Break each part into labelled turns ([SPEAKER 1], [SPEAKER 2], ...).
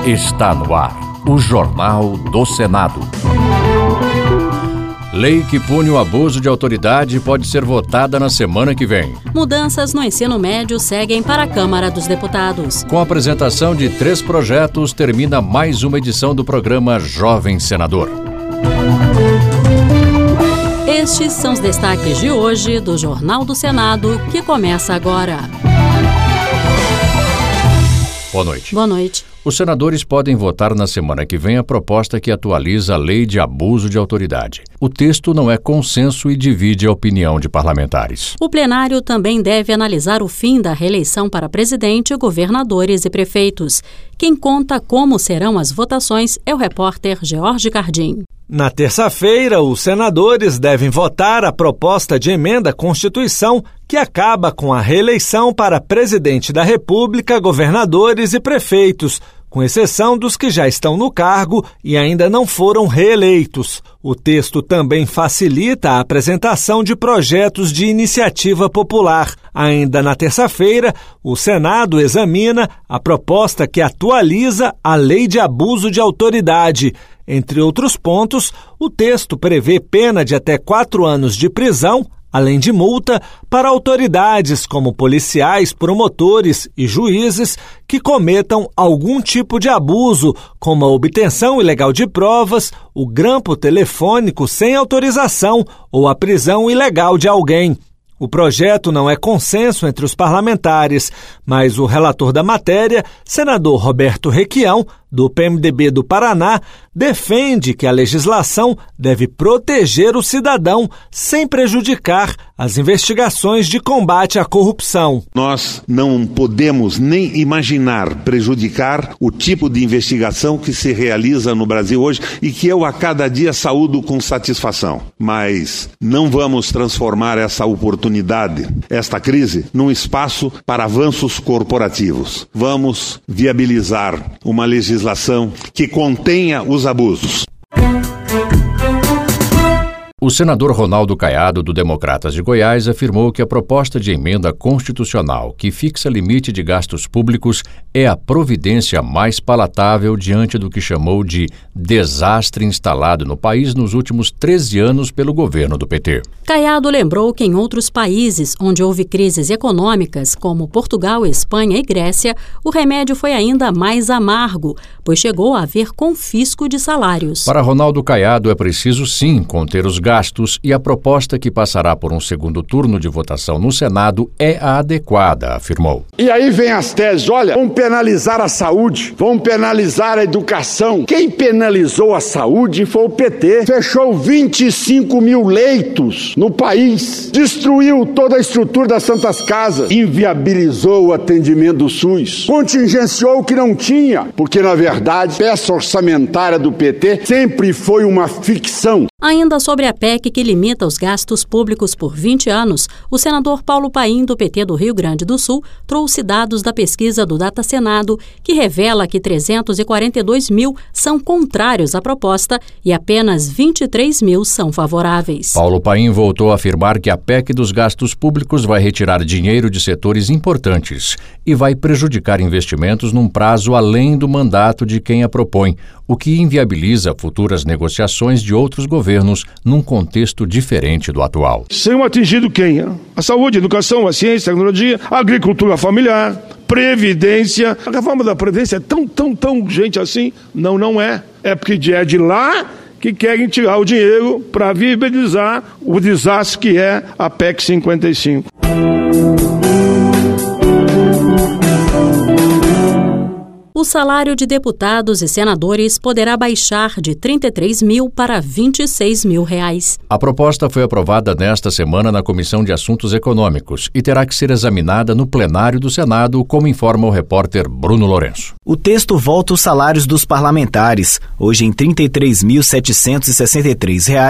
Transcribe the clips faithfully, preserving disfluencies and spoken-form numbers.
[SPEAKER 1] Está no ar, o Jornal do Senado. Lei que pune o abuso de autoridade pode ser votada na semana que vem.
[SPEAKER 2] Mudanças no ensino médio seguem para a Câmara dos Deputados.
[SPEAKER 1] Com a apresentação de três projetos, termina mais uma edição do programa Jovem Senador.
[SPEAKER 2] Estes são os destaques de hoje do Jornal do Senado, que começa agora.
[SPEAKER 1] Boa noite.
[SPEAKER 2] Boa noite.
[SPEAKER 1] Os senadores podem votar na semana que vem a proposta que atualiza a Lei de Abuso de Autoridade. O texto não é consenso e divide a opinião de parlamentares.
[SPEAKER 2] O plenário também deve analisar o fim da reeleição para presidente, governadores e prefeitos. Quem conta como serão as votações é o repórter George Cardim.
[SPEAKER 3] Na terça-feira, os senadores devem votar a proposta de emenda à Constituição que acaba com a reeleição para presidente da República, governadores e prefeitos, com exceção dos que já estão no cargo e ainda não foram reeleitos. O texto também facilita a apresentação de projetos de iniciativa popular. Ainda na terça-feira, o Senado examina a proposta que atualiza a Lei de Abuso de Autoridade. Entre outros pontos, o texto prevê pena de até quatro anos de prisão, além de multa, para autoridades como policiais, promotores e juízes que cometam algum tipo de abuso, como a obtenção ilegal de provas, o grampo telefônico sem autorização ou a prisão ilegal de alguém. O projeto não é consenso entre os parlamentares, mas o relator da matéria, senador Roberto Requião, do P M D B do Paraná, defende que a legislação deve proteger o cidadão sem prejudicar as investigações de combate à corrupção.
[SPEAKER 4] Nós não podemos nem imaginar prejudicar o tipo de investigação que se realiza no Brasil hoje e que eu a cada dia saúdo com satisfação. Mas não vamos transformar essa oportunidade, esta crise, num espaço para avanços corporativos. Vamos viabilizar uma legislação que contenha os abusos.
[SPEAKER 1] O senador Ronaldo Caiado, do Democratas de Goiás, afirmou que a proposta de emenda constitucional que fixa limite de gastos públicos é a providência mais palatável diante do que chamou de desastre instalado no país nos últimos treze anos pelo governo do P T.
[SPEAKER 2] Caiado lembrou que em outros países onde houve crises econômicas, como Portugal, Espanha e Grécia, o remédio foi ainda mais amargo, pois chegou a haver confisco de salários.
[SPEAKER 1] Para Ronaldo Caiado, é preciso sim conter os gastos gastos e a proposta que passará por um segundo turno de votação no Senado é a adequada, afirmou.
[SPEAKER 5] E aí vem as teses, olha, vamos penalizar a saúde, vamos penalizar a educação. Quem penalizou a saúde foi o P T. Fechou vinte e cinco mil leitos no país, destruiu toda a estrutura das Santas Casas, inviabilizou o atendimento do SUS, contingenciou o que não tinha, porque na verdade a peça orçamentária do P T sempre foi uma ficção.
[SPEAKER 2] Ainda sobre a P E C que limita os gastos públicos por vinte anos, o senador Paulo Paim, do P T do Rio Grande do Sul, trouxe dados da pesquisa do Data Senado, que revela que trezentos e quarenta e dois mil são contrários à proposta e apenas vinte e três mil são favoráveis.
[SPEAKER 1] Paulo Paim voltou a afirmar que a P E C dos gastos públicos vai retirar dinheiro de setores importantes e vai prejudicar investimentos num prazo além do mandato de quem a propõe, o que inviabiliza futuras negociações de outros governos num contexto diferente do atual.
[SPEAKER 6] Serão atingidos quem? A saúde, a educação, a ciência, a tecnologia, a agricultura familiar, previdência. A reforma da previdência é tão, tão, tão urgente assim? Não, não é. É porque é de lá que querem tirar o dinheiro para viabilizar o desastre que é a P E C cinquenta e cinco.
[SPEAKER 2] O salário de deputados e senadores poderá baixar de trinta e três mil para vinte e seis mil reais.
[SPEAKER 1] A proposta foi aprovada nesta semana na Comissão de Assuntos Econômicos e terá que ser examinada no plenário do Senado, como informa o repórter Bruno Lourenço.
[SPEAKER 7] O texto volta os salários dos parlamentares, hoje em trinta e três mil setecentos e sessenta e três reais,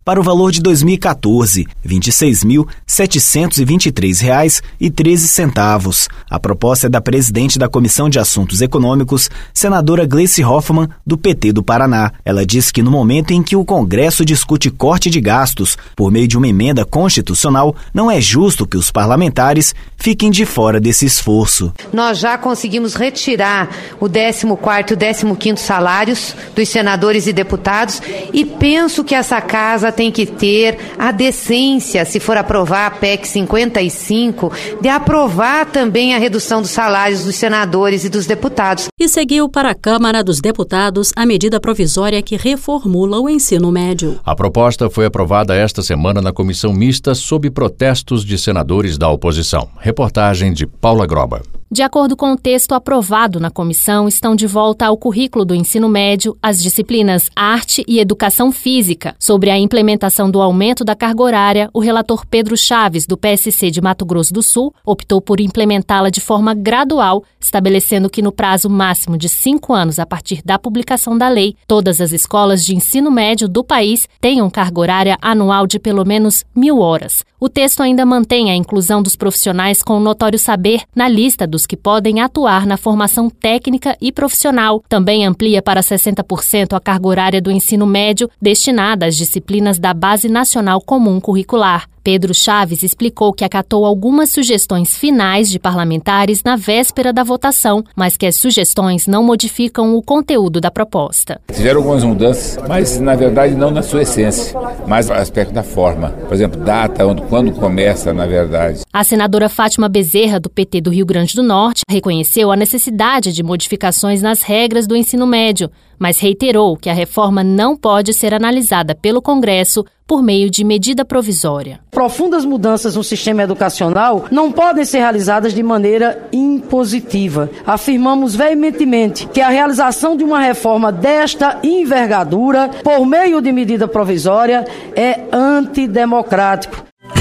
[SPEAKER 7] para o valor de dois mil e quatorze, vinte e seis mil setecentos e vinte e três reais e treze centavos. A proposta é da presidente da Comissão de Assuntos Econômicos, senadora Gleice Hoffmann, do P T do Paraná. Ela diz que no momento em que o Congresso discute corte de gastos por meio de uma emenda constitucional, não é justo que os parlamentares fiquem de fora desse esforço.
[SPEAKER 8] Nós já conseguimos retirar o décimo quarto e o décimo quinto salários dos senadores e deputados e penso que essa casa tem que ter a decência, se for aprovar a P E C cinquenta e cinco, de aprovar também a redução dos salários dos senadores e dos deputados.
[SPEAKER 2] E seguiu para a Câmara dos Deputados a medida provisória que reformula o ensino médio.
[SPEAKER 1] A proposta foi aprovada esta semana na comissão mista sob protestos de senadores da oposição. Reportagem de Paula Groba.
[SPEAKER 9] De acordo com o texto aprovado na comissão, estão de volta ao currículo do ensino médio as disciplinas Arte e Educação Física. Sobre a implementação do aumento da carga horária, o relator Pedro Chaves, do P S C de Mato Grosso do Sul, optou por implementá-la de forma gradual, estabelecendo que no prazo máximo de cinco anos a partir da publicação da lei, todas as escolas de ensino médio do país tenham carga horária anual de pelo menos mil horas. O texto ainda mantém a inclusão dos profissionais com notório saber na lista dos que podem atuar na formação técnica e profissional. Também amplia para sessenta por cento a carga horária do ensino médio destinada às disciplinas da Base Nacional Comum Curricular. Pedro Chaves explicou que acatou algumas sugestões finais de parlamentares na véspera da votação, mas que as sugestões não modificam o conteúdo da proposta.
[SPEAKER 10] Fizeram algumas mudanças, mas na verdade não na sua essência, mas no aspecto da forma. Por exemplo, data, onde, quando começa, na verdade.
[SPEAKER 9] A senadora Fátima Bezerra, do P T do Rio Grande do Norte, reconheceu a necessidade de modificações nas regras do ensino médio, mas reiterou que a reforma não pode ser analisada pelo Congresso por meio de medida provisória.
[SPEAKER 11] Profundas mudanças no sistema educacional não podem ser realizadas de maneira impositiva. Afirmamos veementemente que a realização de uma reforma desta envergadura por meio de medida provisória é antidemocrático.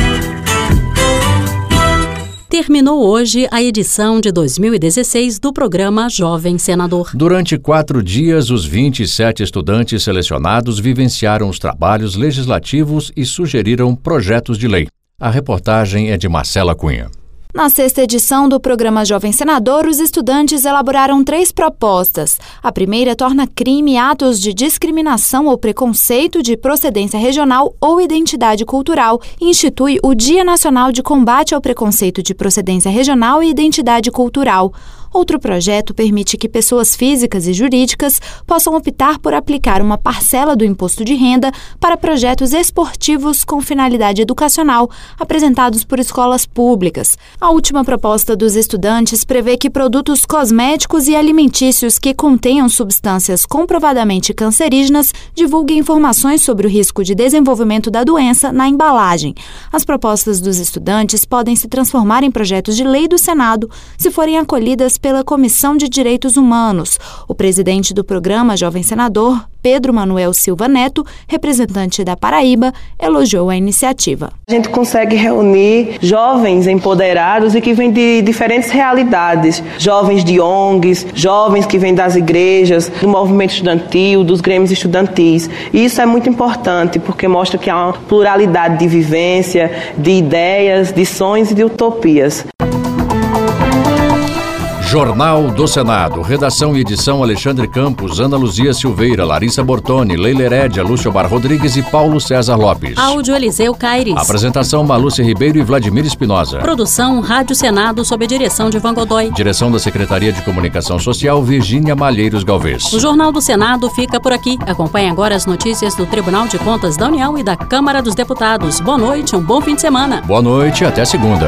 [SPEAKER 2] Terminou hoje a edição de dois mil e dezesseis do programa Jovem Senador.
[SPEAKER 1] Durante quatro dias, os vinte e sete estudantes selecionados vivenciaram os trabalhos legislativos e sugeriram projetos de lei. A reportagem é de Marcela Cunha.
[SPEAKER 12] Na sexta edição do programa Jovem Senador, os estudantes elaboraram três propostas. A primeira torna crime atos de discriminação ou preconceito de procedência regional ou identidade cultural e institui o Dia Nacional de Combate ao Preconceito de Procedência Regional e Identidade Cultural. Outro projeto permite que pessoas físicas e jurídicas possam optar por aplicar uma parcela do imposto de renda para projetos esportivos com finalidade educacional, apresentados por escolas públicas. A última proposta dos estudantes prevê que produtos cosméticos e alimentícios que contenham substâncias comprovadamente cancerígenas divulguem informações sobre o risco de desenvolvimento da doença na embalagem. As propostas dos estudantes podem se transformar em projetos de lei do Senado se forem acolhidas pela Comissão de Direitos Humanos. O presidente do programa Jovem Senador, Pedro Manuel Silva Neto, representante da Paraíba, elogiou a iniciativa.
[SPEAKER 13] A gente consegue reunir jovens empoderados e que vêm de diferentes realidades. Jovens de O N Gs, jovens que vêm das igrejas, do movimento estudantil, dos grêmios estudantis. E isso é muito importante porque mostra que há uma pluralidade de vivência, de ideias, de sonhos e de utopias.
[SPEAKER 1] Jornal do Senado. Redação e edição Alexandre Campos, Ana Luzia Silveira, Larissa Bortoni, Leila Herédia, Lúcio Bar Rodrigues e Paulo César Lopes.
[SPEAKER 2] Áudio Eliseu Caires.
[SPEAKER 1] Apresentação Malúcia Ribeiro e Vladimir Espinosa.
[SPEAKER 2] Produção Rádio Senado sob a direção de Van Godoy.
[SPEAKER 1] Direção da Secretaria de Comunicação Social Virgínia Malheiros Galvez.
[SPEAKER 2] O Jornal do Senado fica por aqui. Acompanhe agora as notícias do Tribunal de Contas da União e da Câmara dos Deputados. Boa noite, um bom fim de semana.
[SPEAKER 1] Boa noite, até segunda.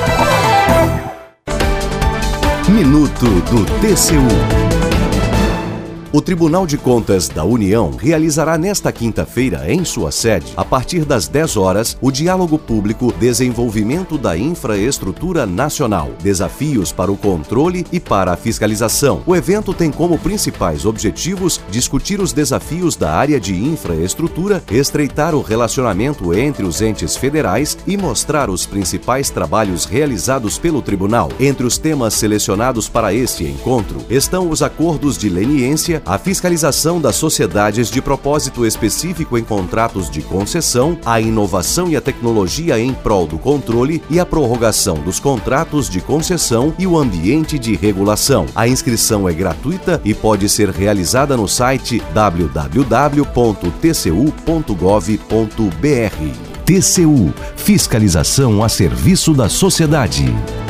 [SPEAKER 14] Minuto do T C U. O Tribunal de Contas da União realizará nesta quinta-feira, em sua sede, a partir das dez horas, o Diálogo Público Desenvolvimento da Infraestrutura Nacional, Desafios para o Controle e para a Fiscalização. O evento tem como principais objetivos discutir os desafios da área de infraestrutura, estreitar o relacionamento entre os entes federais e mostrar os principais trabalhos realizados pelo Tribunal. Entre os temas selecionados para este encontro estão os acordos de leniência a fiscalização das sociedades de propósito específico em contratos de concessão, a inovação e a tecnologia em prol do controle e a prorrogação dos contratos de concessão e o ambiente de regulação. A inscrição é gratuita e pode ser realizada no site w w w ponto t c u ponto gov ponto b r. T C U – Fiscalização a serviço da sociedade.